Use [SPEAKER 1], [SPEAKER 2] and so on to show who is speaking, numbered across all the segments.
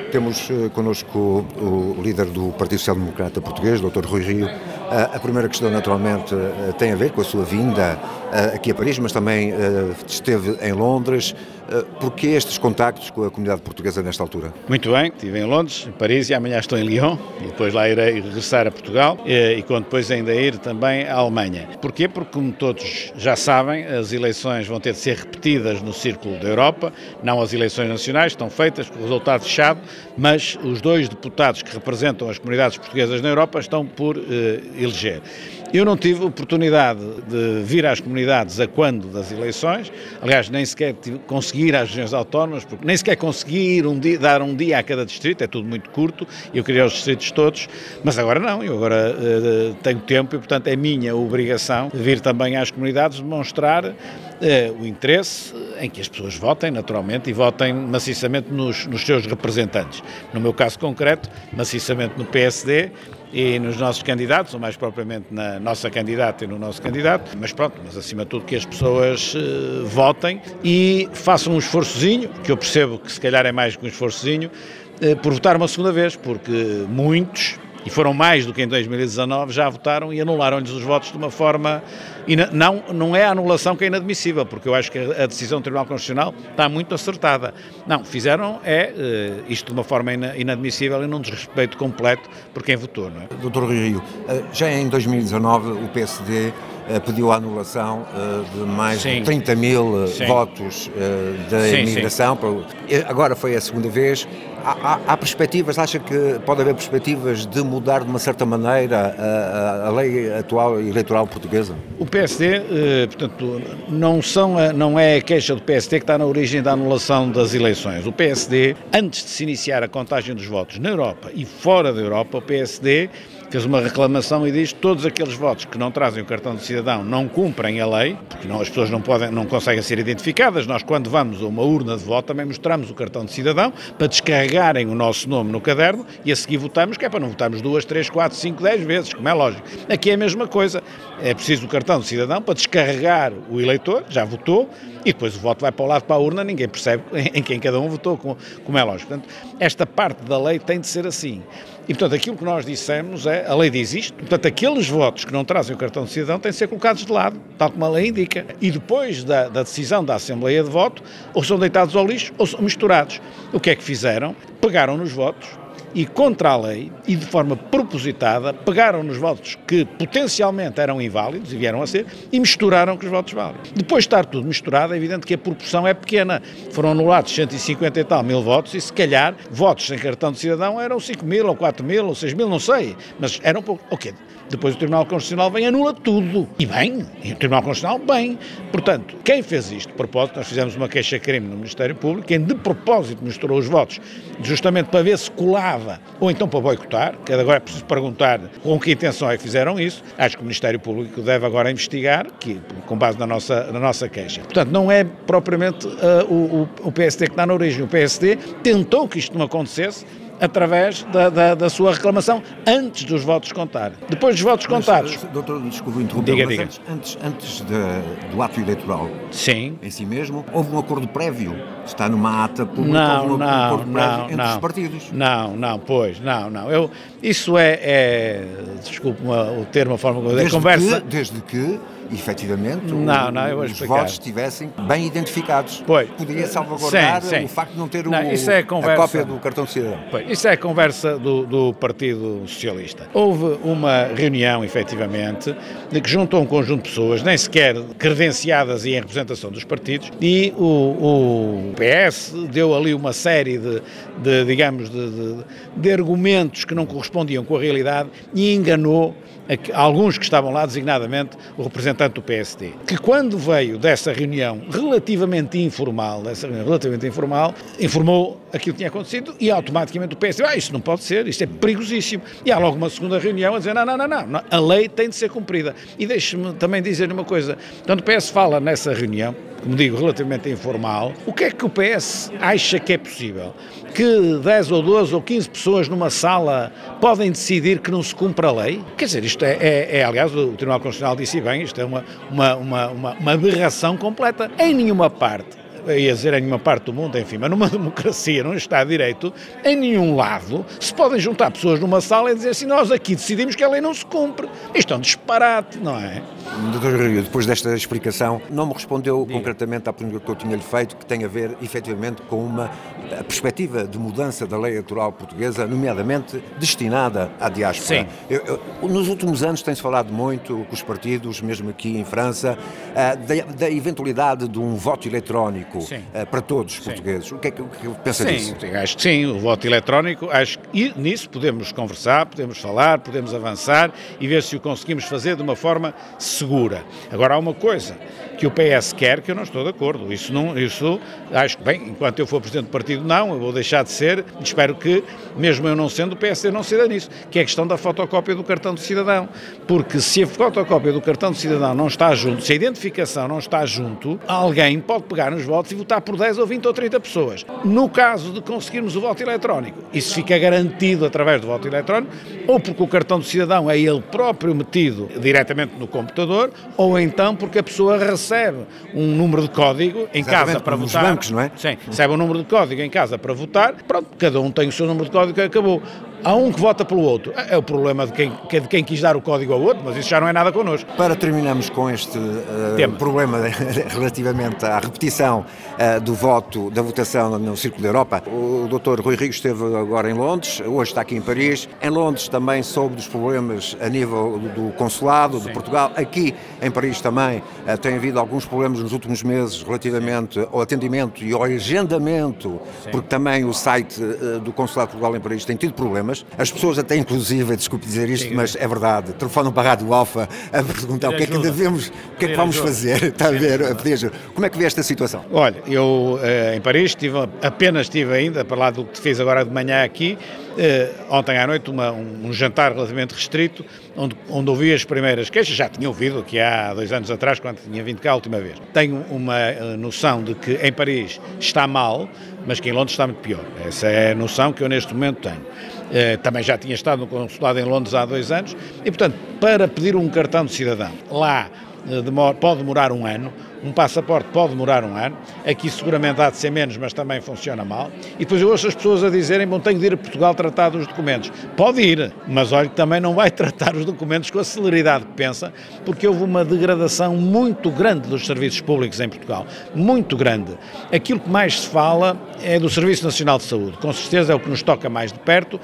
[SPEAKER 1] Temos connosco o líder do Partido Social Democrata Português, Dr. Rui Rio. A primeira questão, naturalmente, tem a ver com a sua vinda aqui a Paris, mas também esteve em Londres. Porquê estes contactos com a comunidade portuguesa nesta altura?
[SPEAKER 2] Muito bem, estive em Londres, em Paris e amanhã estou em Lyon e depois lá irei regressar a Portugal e quando depois ainda ir também à Alemanha. Porquê? Porque, como todos já sabem, as eleições vão ter de ser repetidas no Círculo da Europa, não as eleições nacionais, estão feitas com o resultado fechado, mas os 2 deputados que representam as comunidades portuguesas na Europa estão por eleger. Eu não tive oportunidade de vir às comunidades a quando das eleições, aliás, nem sequer consegui ir às regiões autónomas, porque nem sequer consegui ir dar um dia a cada distrito, é tudo muito curto, eu queria os distritos todos, mas agora não, eu agora tenho tempo e, portanto, é minha obrigação vir também às comunidades demonstrar o interesse em que as pessoas votem, naturalmente, e votem maciçamente nos seus representantes. No meu caso concreto, maciçamente no PSD, e nos nossos candidatos, ou mais propriamente na nossa candidata e no nosso candidato, mas pronto, mas acima de tudo que as pessoas votem e façam um esforçozinho, que eu percebo que se calhar é mais que um esforçozinho, por votar uma segunda vez, porque muitos, e foram mais do que em 2019, já votaram e anularam-lhes os votos de uma forma... Não é a anulação que é inadmissível, porque eu acho que a decisão do Tribunal Constitucional está muito acertada. Não, fizeram isto de uma forma inadmissível e num desrespeito completo por quem votou, não é?
[SPEAKER 1] Dr. Rio, já em 2019 o PSD pediu a anulação de mais de 30 mil votos da imigração. Agora foi a segunda vez. Há perspectivas, acha que pode haver perspectivas de mudar de uma certa maneira a lei atual eleitoral portuguesa?
[SPEAKER 2] O PSD, portanto, não é a queixa do PSD que está na origem da anulação das eleições. O PSD, antes de se iniciar a contagem dos votos na Europa e fora da Europa, o PSD fez uma reclamação e diz que todos aqueles votos que não trazem o cartão de cidadão não cumprem a lei, porque as pessoas não conseguem ser identificadas. Nós, quando vamos a uma urna de voto, também mostramos o cartão de cidadão para descarregarem o nosso nome no caderno e a seguir votamos, que é para não votarmos 2, 3, 4, 5, 10 vezes, como é lógico. Aqui é a mesma coisa. É preciso o cartão de cidadão para descarregar o eleitor, já votou, e depois o voto vai para o lado, para a urna, ninguém percebe em quem cada um votou, como é lógico. Portanto, esta parte da lei tem de ser assim. E, portanto, aquilo que nós dissemos a lei diz isto, portanto, aqueles votos que não trazem o cartão de cidadão têm de ser colocados de lado, tal como a lei indica. E depois da decisão da Assembleia de Voto, ou são deitados ao lixo ou são misturados. O que é que fizeram? Pegaram nos votos e, contra a lei, e de forma propositada, pegaram nos votos que potencialmente eram inválidos, e vieram a ser, e misturaram com os votos válidos. Depois de estar tudo misturado, é evidente que a proporção é pequena. Foram anulados 150 e tal mil votos, e se calhar votos sem cartão de cidadão eram 5 mil, ou 4 mil, ou 6 mil, não sei, mas eram pouco. Ok. Depois o Tribunal Constitucional vem e anula tudo. E bem, e o Tribunal Constitucional bem. Portanto, quem fez isto de propósito, nós fizemos uma queixa-crime no Ministério Público, quem de propósito misturou os votos, justamente para ver se colava, ou então para boicotar, que agora é preciso perguntar com que intenção é que fizeram isso. Acho que o Ministério Público deve agora investigar, com base na nossa queixa. Portanto, não é propriamente o PSD que está na origem. O PSD tentou que isto não acontecesse, através da sua reclamação, antes dos votos contarem. Depois dos votos contados...
[SPEAKER 1] Doutor, desculpe interromper, mas antes do ato eleitoral,
[SPEAKER 2] sim,
[SPEAKER 1] em si mesmo, houve um acordo prévio? Está numa ata pública, houve um acordo prévio entre os partidos?
[SPEAKER 2] Não. Isso desculpe o termo, a forma como é conversa...
[SPEAKER 1] Desde que efetivamente os votos estivessem bem identificados. Poderia salvaguardar o facto de não ter a cópia do cartão de cidadão.
[SPEAKER 2] Isso é a conversa do Partido Socialista. Houve uma reunião, efetivamente, de que juntou um conjunto de pessoas, nem sequer credenciadas e em representação dos partidos, e o PS deu ali uma série de argumentos que não correspondiam com a realidade e enganou alguns que estavam lá, designadamente o representante do PSD, que quando veio dessa reunião relativamente informal, informou aquilo que tinha acontecido e automaticamente o PSD, isto não pode ser, isto é perigosíssimo. E há logo uma segunda reunião a dizer, não, a lei tem de ser cumprida. E deixe-me também dizer uma coisa, quando o PS fala nessa reunião, como digo, relativamente informal, o que é que o PS acha que é possível? Que 10 ou 12 ou 15 pessoas numa sala podem decidir que não se cumpra a lei? Quer dizer, isto aliás, o Tribunal Constitucional disse bem, isto é uma aberração completa. Em nenhuma parte ia dizer em nenhuma parte do mundo, enfim, mas numa democracia, num Estado de Direito, em nenhum lado se podem juntar pessoas numa sala e dizer assim, nós aqui decidimos que a lei não se cumpre. Isto é um disparate, não é?
[SPEAKER 1] Dr. Rio, depois desta explicação, não me respondeu concretamente à pergunta que eu tinha-lhe feito, que tem a ver, efetivamente, com uma perspectiva de mudança da lei eleitoral portuguesa, nomeadamente destinada à diáspora.
[SPEAKER 2] Sim.
[SPEAKER 1] Nos últimos anos tem-se falado muito com os partidos, mesmo aqui em França, da eventualidade de um voto eletrónico para todos os portugueses. O que é que pensa disso?
[SPEAKER 2] Sim, acho que sim, o voto eletrónico, e nisso podemos conversar, podemos falar, podemos avançar e ver se o conseguimos fazer de uma forma segura. Agora, há uma coisa que o PS quer que eu não estou de acordo. Isso acho que, bem, enquanto eu for Presidente do Partido, não, eu vou deixar de ser, espero que, mesmo eu não sendo, o PSD não ceda nisso, que é a questão da fotocópia do cartão de cidadão. Porque se a fotocópia do cartão de cidadão não está junto, se a identificação não está junto, alguém pode pegar nos votos e votar por 10 ou 20 ou 30 pessoas. No caso de conseguirmos o voto eletrónico, isso fica garantido através do voto eletrónico, ou porque o cartão de cidadão é ele próprio metido diretamente no computador, ou então porque a pessoa recebe um número de código em casa para votar.
[SPEAKER 1] Nos bancos, não é?
[SPEAKER 2] Sim, recebe um número de código em casa para votar, pronto, cada um tem o seu número de código e acabou. Há um que vota pelo outro. É o problema de quem quis dar o código ao outro, mas isso já não é nada connosco.
[SPEAKER 1] Para terminarmos com este problema relativamente à repetição do voto, da votação no Círculo da Europa, o Dr. Rui Rio esteve agora em Londres, hoje está aqui em Paris. Em Londres também soube dos problemas a nível do consulado de Portugal. Aqui em Paris também tem havido alguns problemas nos últimos meses relativamente ao atendimento e ao agendamento, porque também o site do Consulado de Portugal em Paris tem tido problemas. As pessoas até, inclusive, desculpe dizer isto, mas é verdade, telefonam para a Rádio Alfa a perguntar o que é que devemos, o que é que vamos fazer, está a ver, a pedir ajuda. Como é que vê esta situação?
[SPEAKER 2] Olha, eu em Paris apenas estive ainda, para lá do que fiz agora de manhã aqui, ontem à noite um jantar relativamente restrito, onde ouvi as primeiras queixas, já tinha ouvido aqui há 2 anos atrás, quando tinha vindo cá a última vez. Tenho uma noção de que em Paris está mal, mas que em Londres está muito pior. Essa é a noção que eu neste momento tenho. Também já tinha estado no consulado em Londres há 2 anos e, portanto, para pedir um cartão de cidadão lá pode demorar 1 ano, um passaporte pode demorar 1 ano, aqui seguramente há de ser menos, mas também funciona mal, e depois eu ouço as pessoas a dizerem, bom, tenho de ir a Portugal tratar dos documentos. Pode ir, mas olha que também não vai tratar os documentos com a celeridade que pensa, porque houve uma degradação muito grande dos serviços públicos em Portugal, muito grande. Aquilo que mais se fala é do Serviço Nacional de Saúde, com certeza é o que nos toca mais de perto,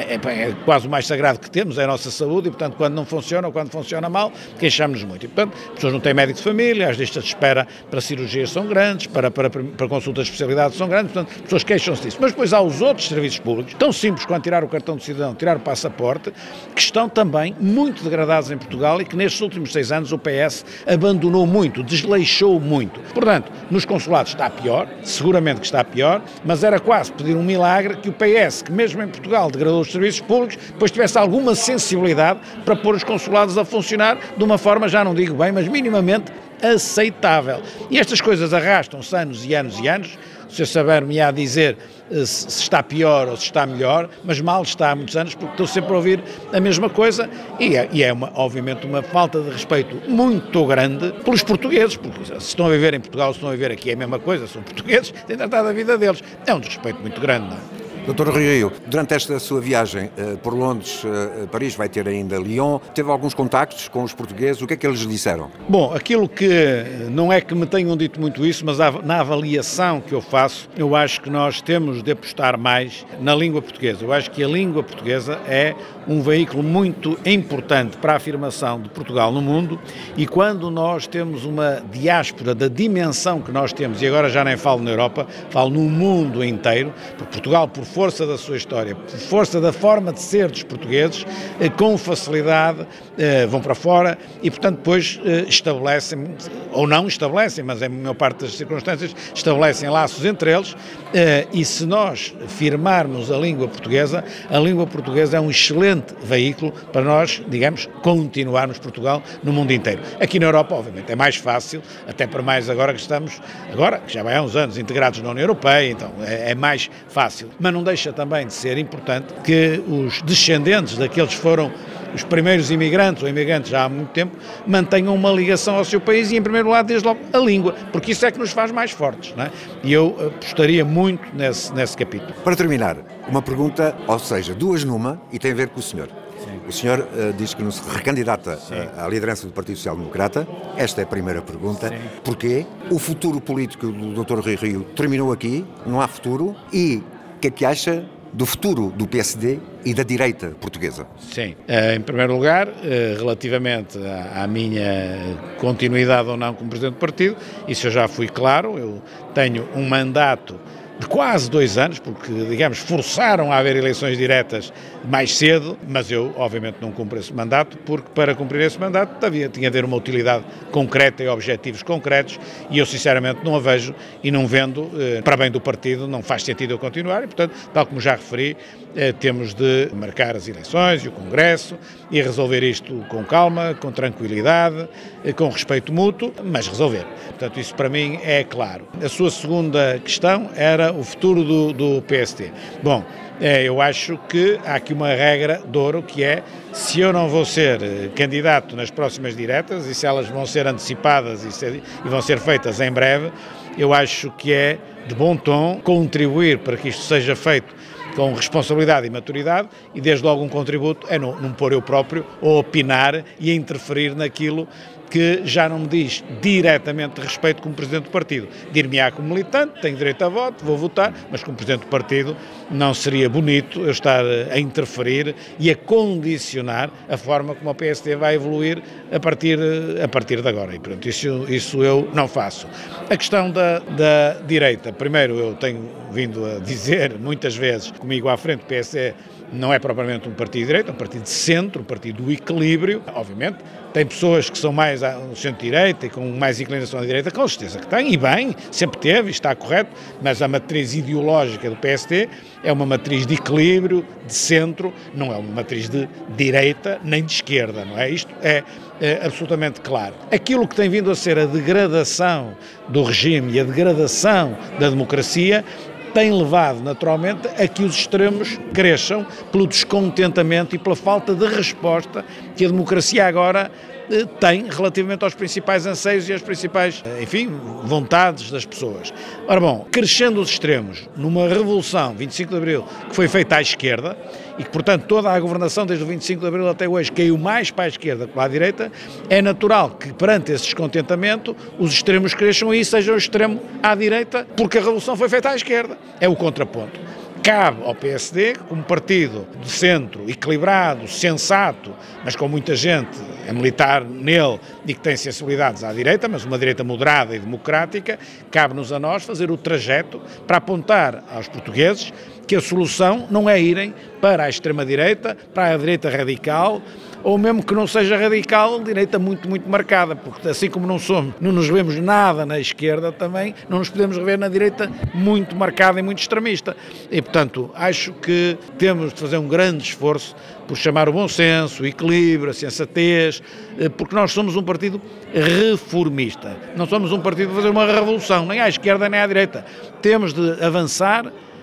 [SPEAKER 2] é quase o mais sagrado que temos, é a nossa saúde, e portanto quando não funciona ou quando funciona mal, queixamos-nos muito. E portanto, as pessoas não têm médico de família, as listas de espera para cirurgias são grandes, para consultas de especialidade são grandes, portanto, as pessoas queixam-se disso. Mas depois há os outros serviços públicos, tão simples quanto tirar o cartão de cidadão, tirar o passaporte, que estão também muito degradados em Portugal e que nestes últimos 6 anos o PS abandonou muito, desleixou muito. Portanto, nos consulados está pior, seguramente que está pior, mas era quase pedir um milagre que o PS, que mesmo em Portugal degradou os serviços públicos, depois tivesse alguma sensibilidade para pôr os consulados a funcionar de uma forma, já não digo bem, mas minimamente aceitável. E estas coisas arrastam-se anos e anos e anos. O Sr. Saber-me-á dizer se está pior ou se está melhor, mas mal está há muitos anos, porque estou sempre a ouvir a mesma coisa e é obviamente uma falta de respeito muito grande pelos portugueses, porque se estão a viver em Portugal, se estão a viver aqui é a mesma coisa, são portugueses, têm tratado a vida deles. É um desrespeito muito grande, não é?
[SPEAKER 1] Dr. Rui Rio, durante esta sua viagem por Londres, Paris, vai ter ainda Lyon, teve alguns contactos com os portugueses, o que é que eles disseram?
[SPEAKER 2] Bom, aquilo que não é que me tenham dito muito isso, mas na avaliação que eu faço, eu acho que nós temos de apostar mais na língua portuguesa. Eu acho que a língua portuguesa é um veículo muito importante para a afirmação de Portugal no mundo, e quando nós temos uma diáspora da dimensão que nós temos, e agora já nem falo na Europa, falo no mundo inteiro, porque Portugal, por força da sua história, por força da forma de ser dos portugueses, com facilidade vão para fora e, portanto, depois estabelecem, ou não estabelecem, mas em maior parte das circunstâncias, estabelecem laços entre eles, e se nós firmarmos a língua portuguesa é um excelente veículo para nós, digamos, continuarmos Portugal no mundo inteiro. Aqui na Europa, obviamente, é mais fácil, até para mais agora que estamos, que já vai há uns anos, integrados na União Europeia, então é mais fácil. Mas não deixa também de ser importante que os descendentes daqueles que foram os primeiros imigrantes, ou imigrantes já há muito tempo, mantenham uma ligação ao seu país e, em primeiro lugar, desde logo, a língua, porque isso é que nos faz mais fortes, não é? E eu apostaria muito nesse capítulo.
[SPEAKER 1] Para terminar, uma pergunta, ou seja, duas numa, e tem a ver com o senhor. Sim. O senhor diz que não se recandidata à liderança do Partido Social Democrata. Esta é a primeira pergunta. Sim. Porquê? O futuro político do Dr. Rui Rio terminou aqui, não há futuro, e o que é que acha do futuro do PSD e da direita portuguesa?
[SPEAKER 2] Sim. Em primeiro lugar, relativamente à minha continuidade ou não como Presidente do Partido, isso eu já fui claro, eu tenho um mandato de quase 2 anos, porque, digamos, forçaram a haver eleições diretas mais cedo, mas eu, obviamente, não cumpro esse mandato, porque para cumprir esse mandato tinha de haver uma utilidade concreta e objetivos concretos, e eu, sinceramente, não a vejo e não vendo, para bem do partido, não faz sentido eu continuar, e, portanto, tal como já referi, temos de marcar as eleições e o Congresso e resolver isto com calma, com tranquilidade, com respeito mútuo, mas resolver. Portanto, isso para mim é claro. A sua segunda questão era o futuro do PSD. Bom, eu acho que há aqui uma regra de ouro, que é, se eu não vou ser candidato nas próximas diretas, e se elas vão ser antecipadas e vão ser feitas em breve, eu acho que é de bom tom contribuir para que isto seja feito com responsabilidade e maturidade, e desde logo um contributo é não pôr eu próprio a opinar e a interferir naquilo que já não me diz diretamente respeito como Presidente do Partido. Dir-me-á como militante, tenho direito a voto, vou votar, mas como Presidente do Partido não seria bonito eu estar a interferir e a condicionar a forma como a PSD vai evoluir a partir de agora. E, portanto, isso eu não faço. A questão da direita, primeiro, eu tenho vindo a dizer muitas vezes, comigo à frente, o PSD não é propriamente um partido de direita, é um partido de centro, um partido do equilíbrio, obviamente. Tem pessoas que são mais no centro-direita e com mais inclinação à direita, com certeza que tem, e bem, sempre teve, está correto, mas a matriz ideológica do PSD é uma matriz de equilíbrio, de centro, não é uma matriz de direita nem de esquerda, não é? Isto é absolutamente claro. Aquilo que tem vindo a ser a degradação do regime e a degradação da democracia tem levado, naturalmente, a que os extremos cresçam pelo descontentamento e pela falta de resposta que a democracia agora tem relativamente aos principais anseios e às principais, enfim, vontades das pessoas. Ora bom, crescendo os extremos numa revolução, 25 de Abril, que foi feita à esquerda, e que, portanto, toda a governação desde o 25 de Abril até hoje caiu mais para a esquerda que para a direita, é natural que, perante esse descontentamento, os extremos cresçam e sejam o extremo à direita, porque a revolução foi feita à esquerda. É o contraponto. Cabe ao PSD, como partido de centro, equilibrado, sensato, mas com muita gente a militar nele e que tem sensibilidades à direita, mas uma direita moderada e democrática, cabe-nos a nós fazer o trajeto para apontar aos portugueses que a solução não é irem para a extrema-direita, para a direita radical, ou mesmo que não seja radical, direita muito, muito marcada, porque assim como não nos vemos nada na esquerda, também não nos podemos rever na direita muito marcada e muito extremista. E, portanto, acho que temos de fazer um grande esforço por chamar o bom senso, o equilíbrio, a sensatez, porque nós somos um partido reformista. Não somos um partido de fazer uma revolução, nem à esquerda nem à direita. Temos de avançar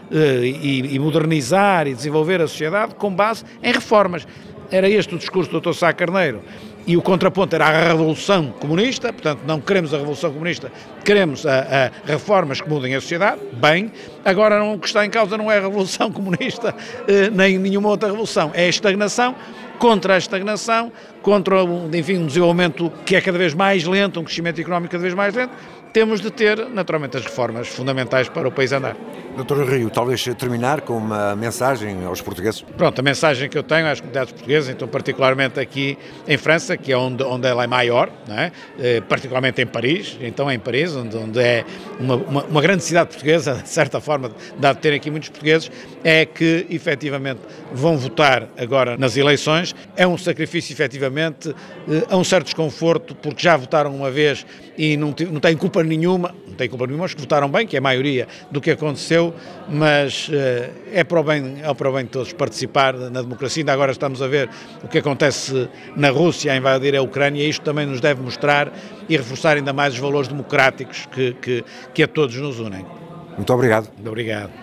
[SPEAKER 2] e modernizar e desenvolver a sociedade com base em reformas. Era este o discurso do Dr. Sá Carneiro, e o contraponto era a revolução comunista, portanto não queremos a revolução comunista, queremos a reformas que mudem a sociedade, bem, agora o que está em causa não é a revolução comunista, nem nenhuma outra revolução, é a estagnação, contra a estagnação, contra, enfim, um desenvolvimento que é cada vez mais lento, um crescimento económico cada vez mais lento, temos de ter, naturalmente, as reformas fundamentais para o país andar.
[SPEAKER 1] Dr. Rio, talvez terminar com uma mensagem aos portugueses.
[SPEAKER 2] Pronto, a mensagem que eu tenho às comunidades portuguesas, então particularmente aqui em França, que é onde ela é maior, não é? Particularmente em Paris, então em Paris, onde é uma grande cidade portuguesa, de certa forma, dado ter aqui muitos portugueses, é que efetivamente vão votar agora nas eleições. É um sacrifício efetivamente, a um certo desconforto, porque já votaram uma vez e não têm culpa nenhuma, os que votaram bem, que é a maioria do que aconteceu, mas é para o bem de todos participar na democracia. Ainda agora estamos a ver o que acontece na Rússia a invadir a Ucrânia, e isto também nos deve mostrar e reforçar ainda mais os valores democráticos que a todos nos unem.
[SPEAKER 1] Muito obrigado.
[SPEAKER 2] Muito obrigado.